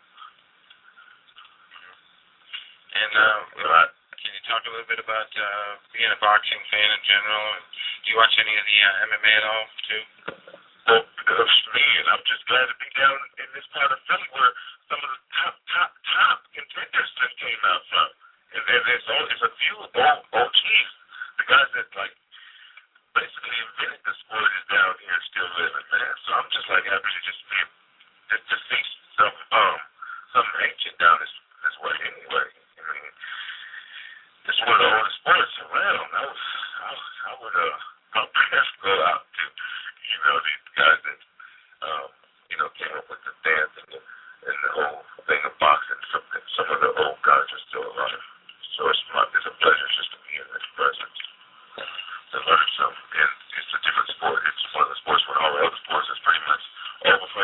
And uh, you know, I, can you talk a little bit about uh, being a boxing fan in general? And do you watch any of the uh, M M A at all, too? Well, because me, and I'm just glad to be down in this part of Philly where some of the top, top, top contenders just came out from. And then there's, all, there's a few old O Gs, the guys that, like, basically invented the sport is down here still living, man. So I'm just, like, happy to just be, just to see some, um, something ancient down this, this way anyway. I mean, it's one of the oldest sports around. I was, I, was, I would, uh, my parents go out to, you know, these guys that, um, you know, came up with the dance and the, and the whole thing of boxing. Some, some of the old guys are still alive. So it's, my, it's a pleasure just to be in this presence, to learn something. And it's a different sport. It's one of the sports where all the other sports is pretty much over for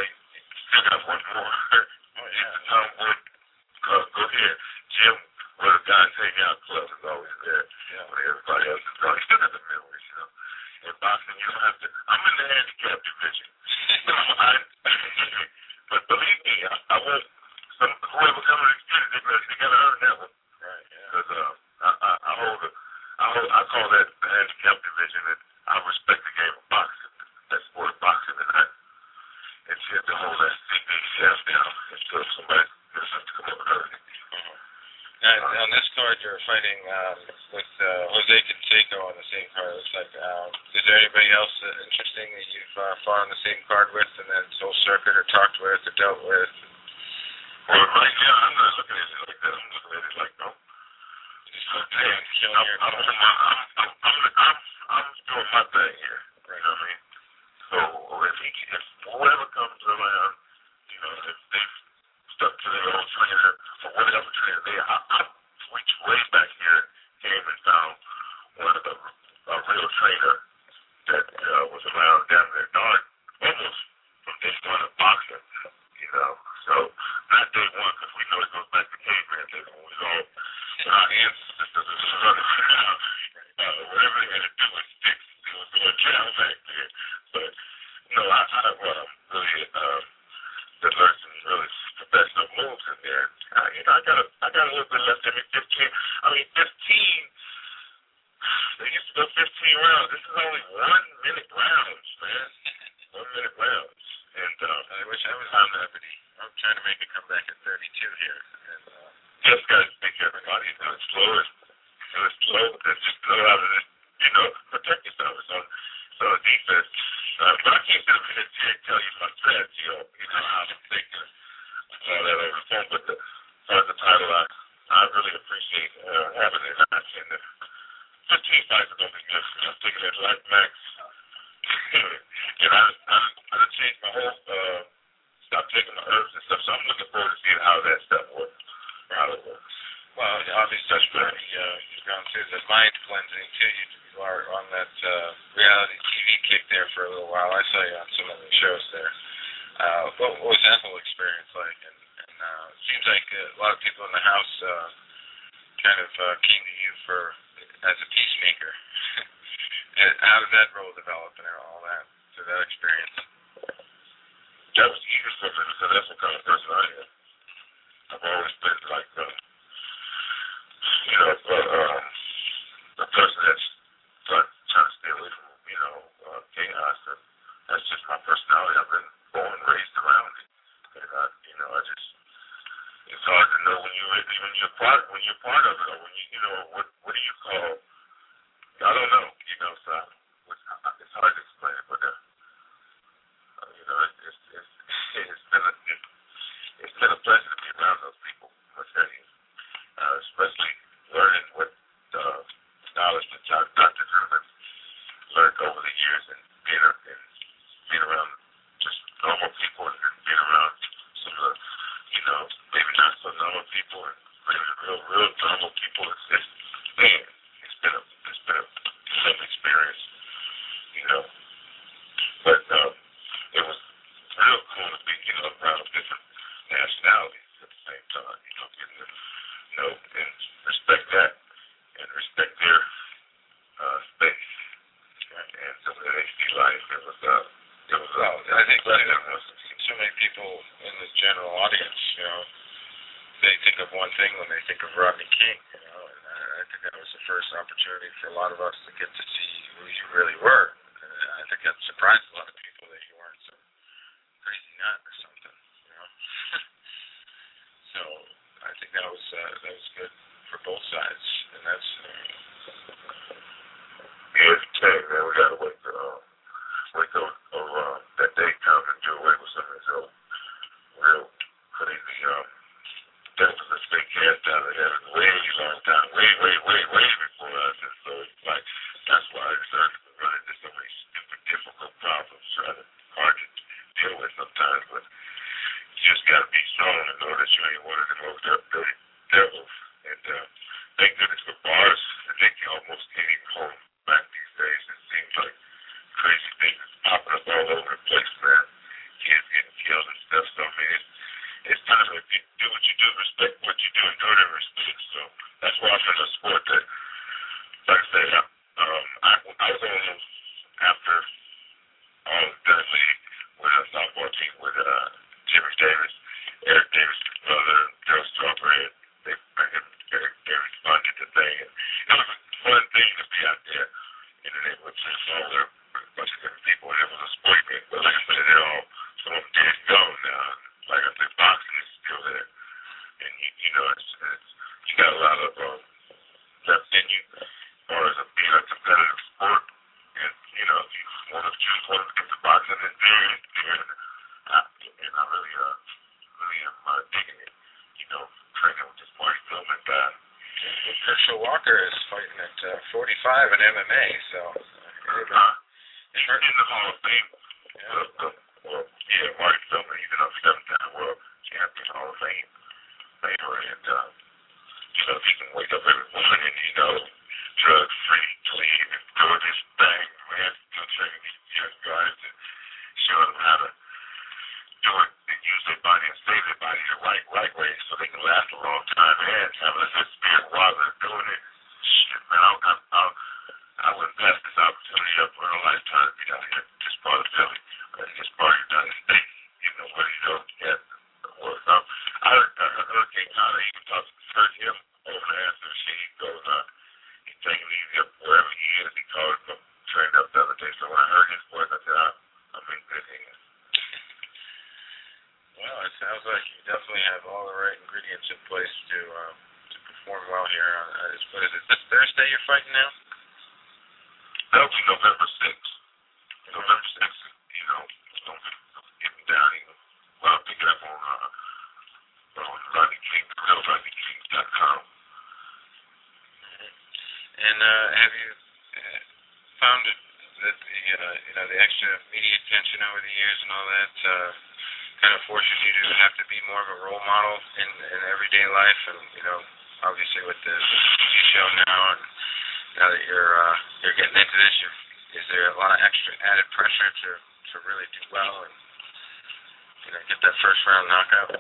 whoever comes and get it, they, they got to earn that one. Right. Because yeah. uh, I, I, I hold a, I hold, I call that the handicap division, and I respect the game of boxing, that sport of boxing, and I intend to hold that C B C down until somebody does have to come up and earn it. Mm-hmm. And uh, on this card, you're fighting um, with uh, Jose Canseco on the same card. Looks like. Um, is there anybody else uh, interesting that you've uh, fought on the same card with, and then soul circuit or talked with or dealt with? Well, right now, I'm not looking at it like that. I'm looking at it like, no. Just okay, I'm, I'm, I'm, I'm, I'm, I'm, I'm, I'm doing my thing here. Right. You know what I mean? So if, he, if whoever comes around, you know, if they've stuck to their own trainer or whatever trainer they are, I, I reached way back here, came and found one of the a real trainer that uh, was around down there, darn, almost from day one of boxing, you know. So not day one, because we know it goes back to caveman days when we was all our ancestors was running around. Uh, whatever they had to do with sticks, it was going down back there. But no, I, I've uh, really uh, been learning some really professional moves in there. Uh, you know, I got a, I got a little bit left in me. Fifteen. I mean, fifteen. They used to go fifteen rounds. This is only one minute rounds, man. One minute rounds. And uh, I wish I was on that, but I'm trying to make it come back at thirty-two here. And, uh, just got to speak to everybody. You know, it's slow. It's, it's slow. It's just know how to, you know, protect yourself. It's on, it's on defense. Uh, but I can't sit up here and tell you my strategy or, you know, how I'm thinking all that over the phone. But the, as far as the title, I, I really appreciate uh, having it. I seen the fifteen fights are going to be good. I'm taking it like max. And I, I, I done changed my whole, uh, stopped taking my herbs and stuff. So I'm looking forward to seeing how that stuff works. How it works. Well, obviously, that's pretty, uh, you've gone through the mind cleansing, too. You are on that uh, reality T V kick there for a little while. I saw you on some of the shows there. Uh, what, what was that whole experience like? And, and uh, it seems like a lot of people in the house uh, kind of uh, came to you for as a peacemaker. How did that role develop and all that through that experience? That was eager for me because that's what kind of person I am. I've always been like, uh, you know, uh, uh, a person that's trying, trying to stay away from, you know, uh, chaos. And that's just my personality. I've been born and raised around it. And I, you know, I just, it's hard to know when you when you're part when you're part of it or when you, you know, what what do you call? I don't know, you know. So it's, it's hard to explain it, but uh, uh, you know, it's it's it's, it's been a it, it's been a pleasure to be around those people. I tell you, uh, especially learning what uh, knowledge that Doctor German learned over the years and being and being around just normal people and being around some of the, you know, maybe not so normal people and maybe real real normal people. It's just man, it's been a it's been a tough experience, you know. But um, it was real cool to be, you know, around different nationalities at the same time, you know, getting to know and respect that and respect their uh, space and, and some of the H D life. It was uh, it was well, uh, I think so many people in the general audience, you know, they think of one thing when they think of Rodney King, you know, and I, I think that was the first opportunity for a lot of us to get to see who you really were. And I think that surprised a lot of people that you weren't some crazy nut or something, you know. So I think that was uh, that was good for both sides, and that's. Uh, yeah, it's okay, man. We gotta wait till uh, wait till uh, that day comes and do away with some of this old real crazy um. definitely stay cast out of heaven way long time, way, way, way, way before us. And so it's like, that's why I started to run into so many stupid, difficult problems, trying to, hard to deal with sometimes. But you just got to be strong and know that you ain't one of the most dirty devils. And uh, thank goodness for bars. I think you almost can't even hold back these days. It seems like crazy things popping up all over the place, man. Kids getting killed and stuff. So, I mean, it's, it's time to do what you do, respect what you do, and do it in respect. So that's why I'm in a sport that, like I said, um, I, I was on after all of that league with a softball team with uh, Jimmy Davis, Eric Davis' brother, guy. Herschel Walker is fighting at uh, forty-five in M M A, so. Uh, he's in the Hall of Fame. Yeah. Uh, uh, well, yeah, Marty Feldman, he's been a seven-time world champion, Hall of Fame later, and uh, you know, if he can wake up every morning and, you know, drug-free, clean, and do this thing, man, still training these young guys and showing them how to do it and use their body and save their body the right, right way so they can last a long time and have a good spirit while they're doing it. Shit, man, I, I, I, I wouldn't pass this opportunity up for a lifetime to be down here in this part of Philly, or in this part of the United States. You know, where you don't get the work. Um, I heard uh, Hurricane Connor even talks, heard him over the answer sheet. He goes, uh, he's taking it easy up wherever he is. He called him trained up the other day. So when I heard his voice, I said, I, I'm in good hands. Well, it sounds like you definitely have all the right ingredients in place to um, to perform well here. Uh, what is it, this Thursday you're fighting now? That'll be November sixth. November sixth, you know, don't get me down even. Well, I'll pick it up on, uh, on Rodney King, real Rodney King dot com. And uh, have you uh, found it that the, uh, you know, the extra media attention over the years and all that uh, kind of forces you to have to be more of a role model in, in everyday life? And, you know, obviously with the, the T V show now, and now that you're uh, you're getting into this, you're, is there a lot of extra added pressure to, to really do well and, you know, get that first round knockout?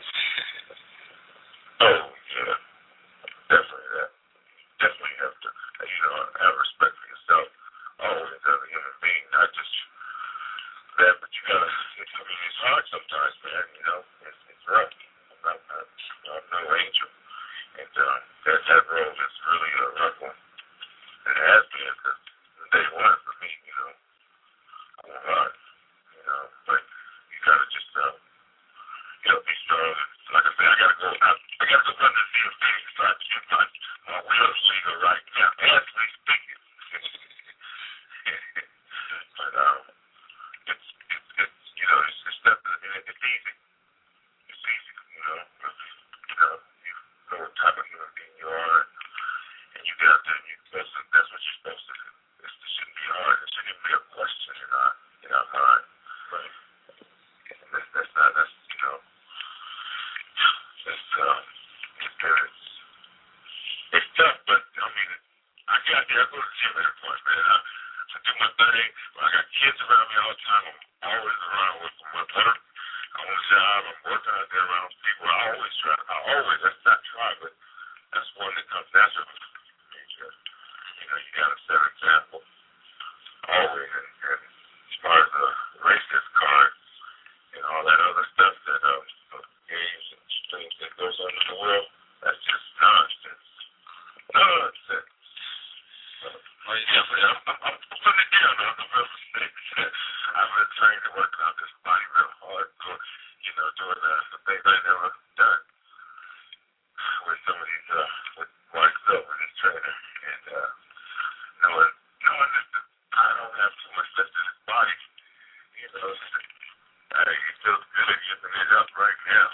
Oh, yeah. Definitely that. Definitely have to, you know, have respect for yourself always as a human being, not just that, but you gotta, it's, I mean, it's hard sometimes, man, you know, it's, it's rough. I'm, not, I'm, I'm no angel. And uh, that, that role is really a rough one. It has been, because day one for me, you know, I won't lie, you know, but you gotta just, uh, you know, be strong. Like I said, I gotta go, I, I gotta go run this field thing so I can get my, my wheels legal right now, as we speaking. But, um, it's, it's, it's, you know, it's, it's stuff that, it, it's easy. It's easy, you know, because, you know, you know what type of human being you are, and you get out there and you, that's, that's what you're supposed to do. It's, it shouldn't be hard. It shouldn't even be a question in our, in our mind. Right. And that's, that's not, that's, you know, it's, um, it's, it's, it's tough, but, I mean, I got there, I go to the gym every point, man. I, I do my thing. When I got kids around me all the time, I'm always around with my work. I'm on the job, I'm working out there around people. I always try, I always, that's not try, but that's one that comes naturally. You know, you got to set an example always, and, and as far as the racist cards and all that other stuff that um, games and things that goes on in the world, that's just nonsense. Nonsense. Uh, well, you definitely, I'm, I'm, I'm putting it down on the real mistakes. I've been trying to work on this body real hard, so, you know, doing uh, the things I never done with some of these, uh, with Mark Silver, this trainer, and uh, knowing, knowing that the, I don't have too much left in his body, you know, I think he feels good at giving it up right now.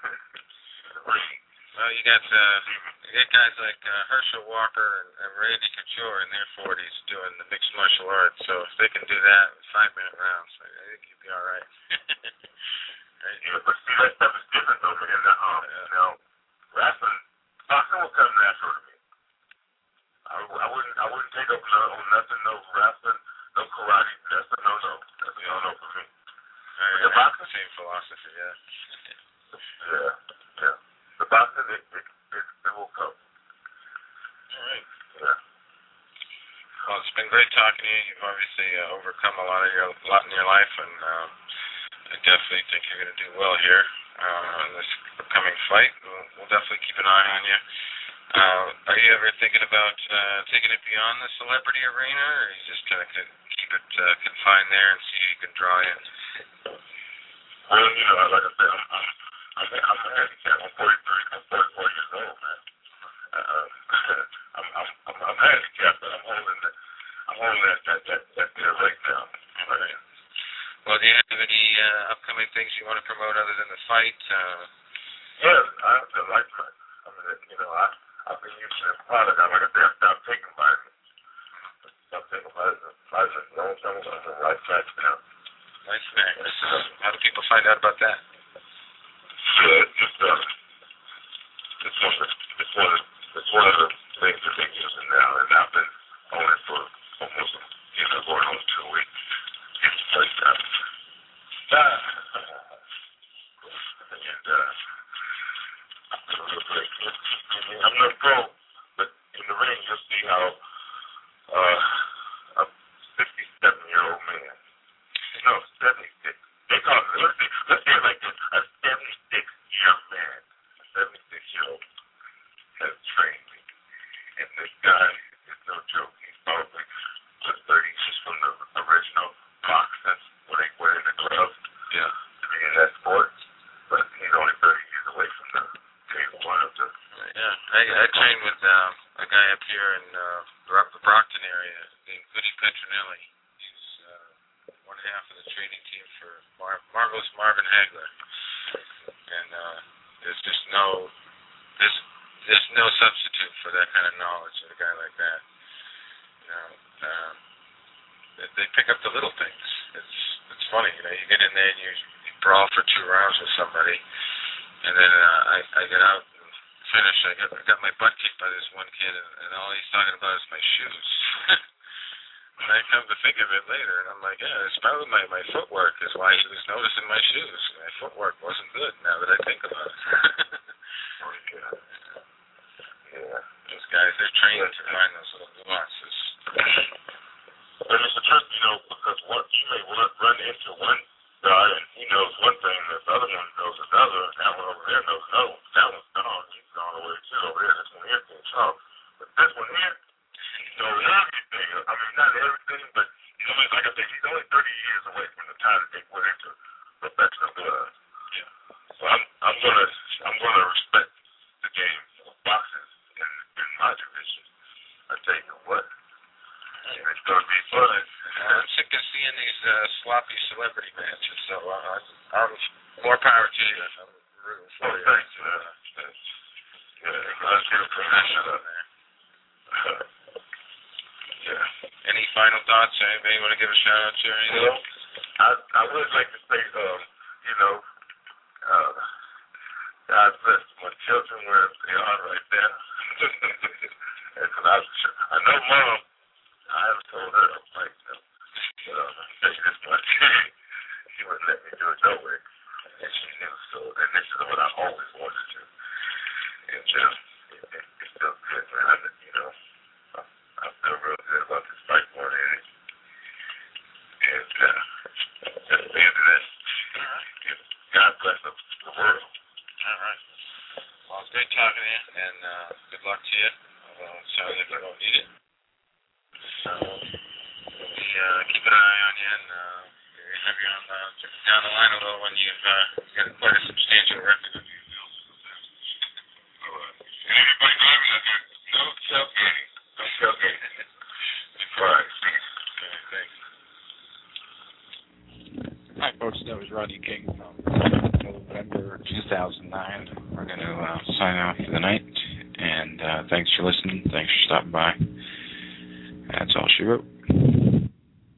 Well, you got uh, you got guys like uh, Herschel Walker and, and Randy Couture in their forties doing the mixed martial arts. So if they can do that in five minute rounds, I think you'd be all right. Right? Yeah, but see, that stuff is different though, man. The, um, yeah. You know, wrestling, boxing will come natural to me. I, I wouldn't, I wouldn't take up no, nothing, no wrestling, no karate. That's a no no. That's a no no for me. I, the boxing, same philosophy, yeah. Yeah, yeah. The boxing, it, it, it, it will come. All right. Yeah. Well, it's been great talking to you. You've obviously uh, overcome a lot of your, a lot in your life, and uh, I definitely think you're going to do well here uh, in this upcoming fight. We'll, we'll definitely keep an eye on you. Uh, are you ever thinking about uh, taking it beyond the celebrity arena, or are you just kind of keep it uh, confined there and see who you can draw in? Well, you know, like I said, I'm, I'm, I'm, I'm a handicap. I'm forty-three. I'm forty-four years old, man. Uh, I'm, I'm, I'm, I'm handicapped, but I'm holding the, I'm holding that, that, that, that there right now. Right. Well, do you have any uh, upcoming things you want to promote other than the fight? Uh, yeah, I, the life fight. I mean, you know, I, I've been that about that? Yeah, it's just uh, it's one of the, it's one of it's one of the things that they're using now, and I've been on it for almost you know going on two weeks. It's like that. Uh, and uh, I'm not pro, but in the ring you'll see how uh, a sixty-seven-year-old man, no, seventy-six. They call it, let's say, let's say it like this, a seventy-six-year man, a seventy-six-year-old has trained me. And this guy is no joke. He's probably just thirty years from the original boxing when they wear the gloves Yeah. to be in that sport. But he's only thirty years away from the table one of the. Yeah. I, I trained with um, a guy up here in uh, the Brockton area named Goody Petronelli. He's uh, one half of the training team for Mar- Marvelous Marvin Hagler. And uh, there's just no, there's, there's no substitute for that kind of knowledge of a guy like that. You know, um, they, they pick up the little things. It's it's funny, you know, you get in there and you, you brawl for two rounds with somebody, and then uh, I, I get out and finish. I got, I got my butt kicked by this one kid, and, and all he's talking about is my shoes. And I come to think of it later, and I'm like, yeah, it's probably my, my footwork is why he was noticing my shoes. My footwork wasn't good now that I think about it. Oh, yeah. Yeah. Those guys, they're trained to find those little nuances. And it's a trick, you know, because what you may run into one guy and he knows one thing, and this other one knows another, and that one over there knows another one. That one's gone. He's gone away too. Over there, this one here can't talk. But this one here, he knows everything. I mean, not everything, but he's only, like I said, he's only thirty years away from the time that they went into professional blood. Yeah. So I'm, I'm gonna, I'm gonna respect the game of boxing in, in my division. I tell you what. It's going to be fun. I'm sick of seeing these uh, sloppy celebrity matches, so uh, I'm more power to you. I'm rooting for oh, you. Thanks, uh, thanks. Yeah, let's get a professional on there. Yeah. Any final thoughts? Anybody want to give a shout out to or anything? Well, I, I would like to say, um, you know, uh, God bless my children where they are right now. And I, I know Mom, I haven't told her I'm like, no. But um, I'll tell you this much. She wouldn't let me do it no way. And she knew. So, and this is what I always wanted to do. And just, it, it, it's still good, man. I, you know, I, I feel real good about this fight more than anything. And uh, that's the end of that. God bless the, the world. All right. Well, it's great talking to you, and uh, good luck to you. Uh, sounds like you don't need it. So, we uh, keep an eye on you, and uh, have you on uh, down the line a little when you've uh, got quite a substantial record of you. All right. And everybody driving out there, no tailgating. No tailgating. All right. Okay, thanks. Hi, folks. That was Rodney King from November two thousand nine. We're going to uh, sign off for the night. And uh, thanks for listening. Thanks for stopping by. That's all she wrote.